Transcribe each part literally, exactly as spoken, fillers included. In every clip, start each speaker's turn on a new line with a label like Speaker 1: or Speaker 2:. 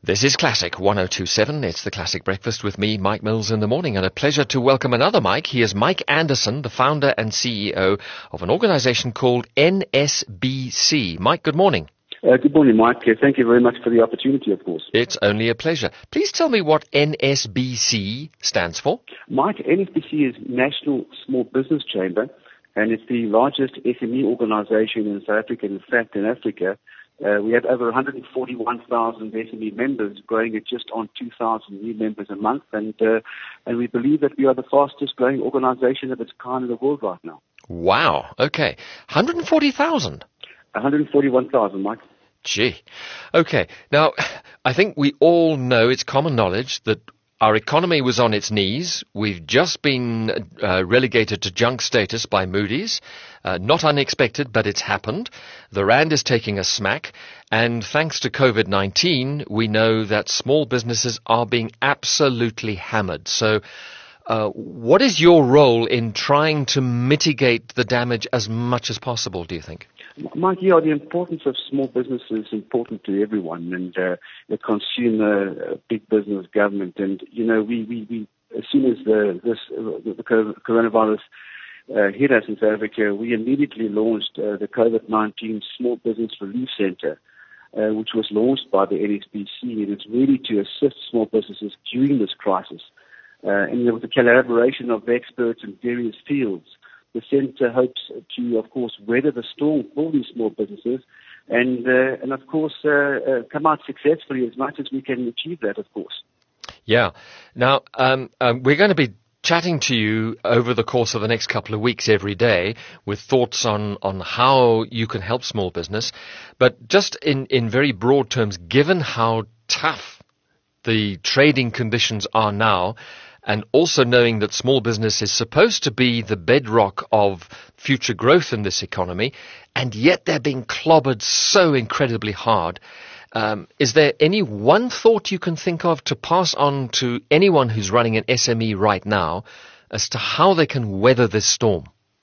Speaker 1: This is Classic one oh two point seven. It's the Classic Breakfast with me, Mike Mills, in the morning. And a pleasure to welcome another Mike. He is Mike Anderson, the founder and C E O of an organization called N S B C. Mike, good morning.
Speaker 2: Uh, good morning, Mike. Uh, thank you very much for the opportunity, of course.
Speaker 1: It's only a pleasure. Please tell me what N S B C stands for.
Speaker 2: Mike, N S B C is National Small Business Chamber, and it's the largest S M E organization in South Africa. In fact, in Africa, uh, we have over one hundred forty-one thousand S M E members, growing at just on two thousand new members a month, and uh, and we believe that we are the fastest growing organization of its kind in the world right now.
Speaker 1: Wow. Okay. one hundred forty thousand.
Speaker 2: one hundred forty-one thousand, Mike.
Speaker 1: Gee. Okay. Now, I think we all know, it's common knowledge, that our economy was on its knees. We've just been uh, relegated to junk status by Moody's. Uh, not unexpected, but it's happened. The Rand is taking a smack. And thanks to COVID nineteen, we know that small businesses are being absolutely hammered. So uh, what is your role in trying to mitigate the damage as much as possible, do you think?
Speaker 2: Mike, yeah, the importance of small business is important to everyone, and uh, the consumer, uh, big business, government, and you know, we, we, we as soon as the this uh, the coronavirus uh, hit us in South Africa, we immediately launched uh, the COVID nineteen Small Business Relief Center, uh, which was launched by the N S B C, and it's really to assist small businesses during this crisis, uh, and with the collaboration of experts in various fields. The centre hopes to, of course, weather the storm for these small businesses and, uh, and of course, uh, uh, come out successfully as much as we can achieve that, of course.
Speaker 1: Yeah. Now, um, um, we're going to be chatting to you over the course of the next couple of weeks every day with thoughts on, on how you can help small business. But just in, in very broad terms, given how tough the trading conditions are now, and also knowing that small business is supposed to be the bedrock of future growth in this economy, and yet they're being clobbered so incredibly hard. Um, is there any one thought you can think of to pass on to anyone who's running an S M E right now as to how they can weather this storm?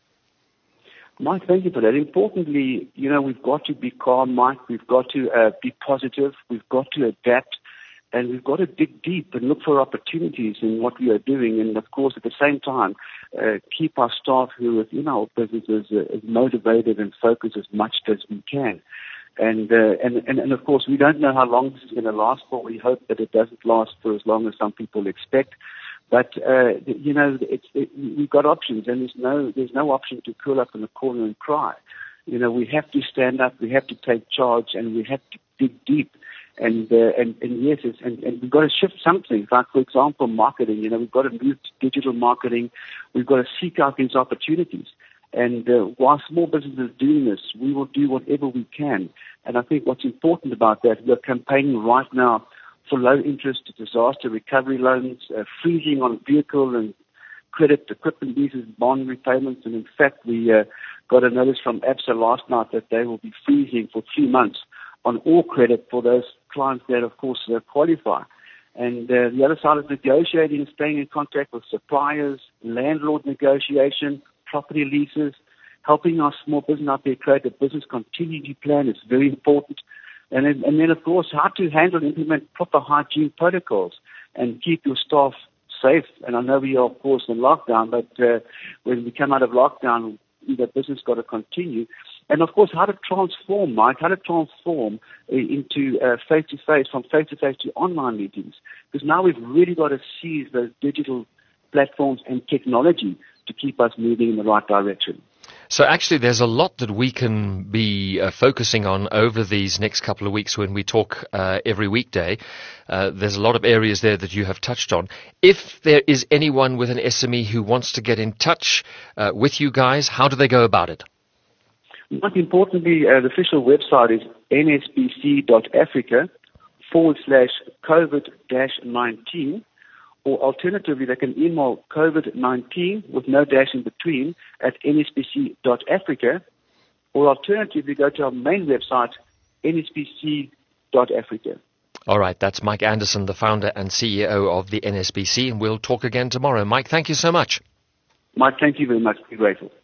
Speaker 2: Mike, thank you for that. Importantly, you know, we've got to be calm, Mike. We've got to uh, be positive. We've got to adapt. And we've got to dig deep and look for opportunities in what we are doing. And, of course, at the same time, uh, keep our staff who are within our businesses uh, as motivated and focused as much as we can. And, uh, and, and, and, of course, we don't know how long this is going to last for. We hope that it doesn't last for as long as some people expect. But, uh, you know, it's, it, we've got options, and there's no, there's no option to curl up in the corner and cry. You know, we have to stand up, we have to take charge, and we have to dig deep. And, uh, and, and yes, it's, and, and we've got to shift something. Like, for example, marketing. You know, we've got to move to digital marketing. We've got to seek out these opportunities. And uh, while small businesses are doing this, we will do whatever we can. And I think what's important about that, we're campaigning right now for low-interest disaster recovery loans, uh, freezing on vehicle and credit equipment leases, bond repayments. And in fact, we uh, got a notice from ABSA last night that they will be freezing for three months on all credit for those clients that, of course, uh, qualify. And uh, the other side is negotiating and staying in contact with suppliers, landlord negotiation, property leases, helping our small business out there create a business continuity plan is very important. And then, and then, of course, how to handle and implement proper hygiene protocols and keep your staff safe. And I know we are, of course, in lockdown, but uh, when we come out of lockdown, the business got to continue. And, of course, how to transform, Mike, how to transform uh, into uh, face-to-face, from face-to-face to online meetings. Because now we've really got to seize those digital platforms and technology to keep us moving in the right direction.
Speaker 1: So actually there's a lot that we can be uh, focusing on over these next couple of weeks when we talk uh, every weekday. Uh, there's a lot of areas there that you have touched on. If there is anyone with an S M E who wants to get in touch uh, with you guys, how do they go about it?
Speaker 2: Most importantly, uh, the official website is nsbc.africa forward slash COVID-19, or alternatively, they can email COVID nineteen with no dash in between at nsbc.africa, or alternatively, go to our main website, nsbc.africa.
Speaker 1: All right, that's Mike Anderson, the founder and C E O of the N S B C, and we'll talk again tomorrow. Mike, thank you so much.
Speaker 2: Mike, thank you very much. Be grateful.